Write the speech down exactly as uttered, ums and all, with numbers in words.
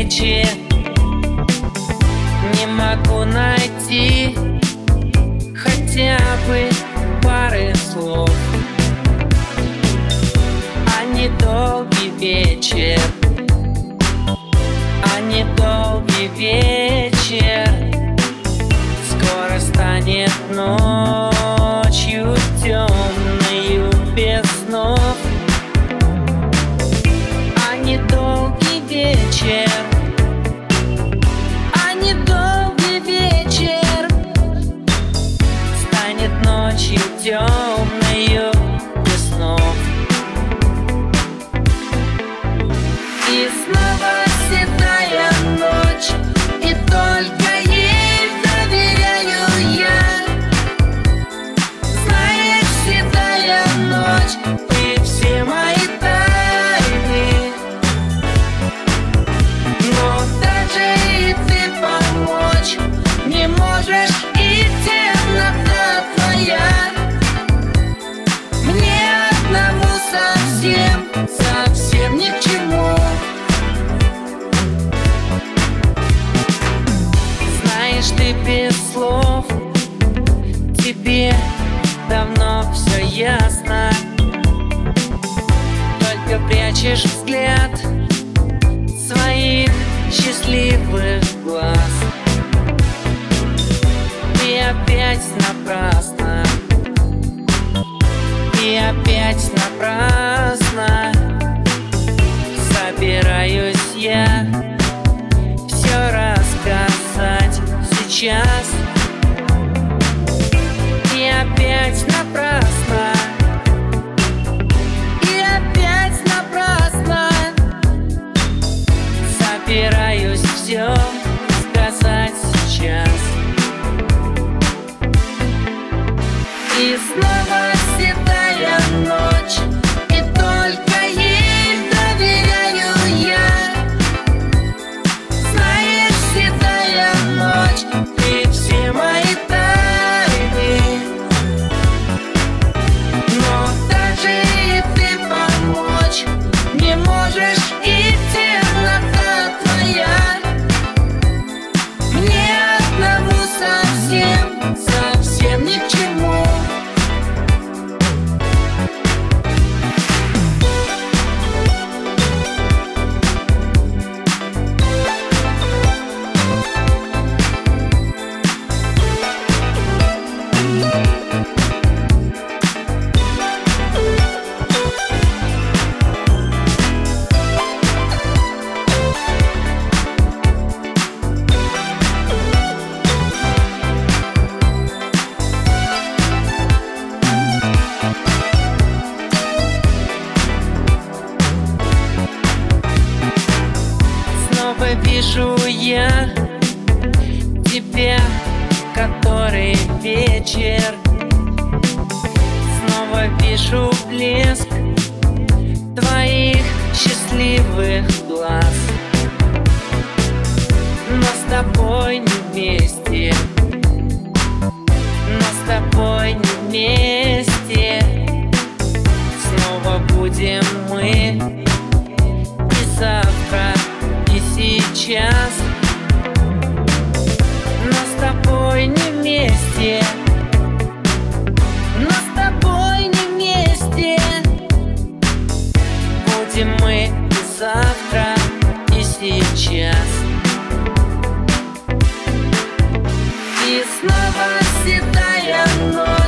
вечер. Не могу найти хотя бы пары слов, а недолгий вечер, а недолгий вечер скоро станет ночью темною без снов. А недолгий вечер, а недолгий вечер станет ночью темною без снов. И снова седая ночь, и только ей доверяю я. Знаешь, седая ночь, ты все мои тайны, но даже и ты помочь не можешь, и темнота твоя мне одному совсем, совсем ни к чему. Знаешь, ты без слов, тебе давно все ясно, только прячешь взгляд своих счастливых глаз. И опять напрасно, и опять напрасно собираюсь я все рассказать сейчас. И опять напрасно, и опять напрасно собираюсь все сказать сейчас. И снова седая ночь, и только ей доверяю я. Знаешь, седая ночь, ты все мои тайны, но даже и ты помочь не можешь, и темнота твоя мне одному совсем, совсем ни к чему. Снова вижу я тебя, который вечер. Снова вижу блеск твоих счастливых глаз. Но с тобой не вместе, но с тобой не вместе снова будем мы. И завтра, и сейчас, но с тобой не вместе, но с тобой не вместе будем мы и завтра, и сейчас. И снова седая ночь.